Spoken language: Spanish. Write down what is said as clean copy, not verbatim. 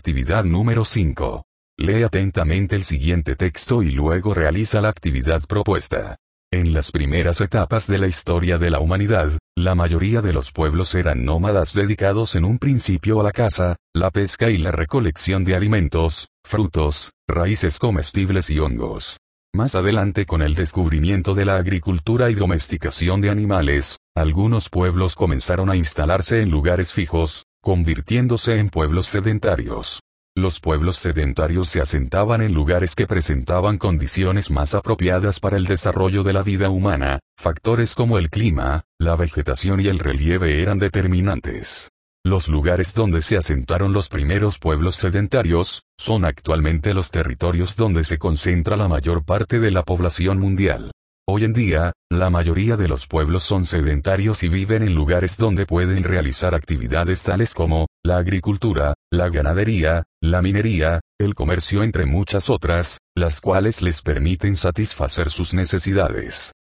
Actividad número 5. Lee atentamente el siguiente texto y luego realiza la actividad propuesta. En las primeras etapas de la historia de la humanidad, la mayoría de los pueblos eran nómadas dedicados en un principio a la caza, la pesca y la recolección de alimentos, frutos, raíces comestibles y hongos. Más adelante, con el descubrimiento de la agricultura y domesticación de animales, algunos pueblos comenzaron a instalarse en lugares fijos, convirtiéndose en pueblos sedentarios. Los pueblos sedentarios se asentaban en lugares que presentaban condiciones más apropiadas para el desarrollo de la vida humana. Factores como el clima, la vegetación y el relieve eran determinantes. Los lugares donde se asentaron los primeros pueblos sedentarios son actualmente los territorios donde se concentra la mayor parte de la población mundial. Hoy en día, la mayoría de los pueblos son sedentarios y viven en lugares donde pueden realizar actividades tales como la agricultura, la ganadería, la minería, el comercio, entre muchas otras, las cuales les permiten satisfacer sus necesidades.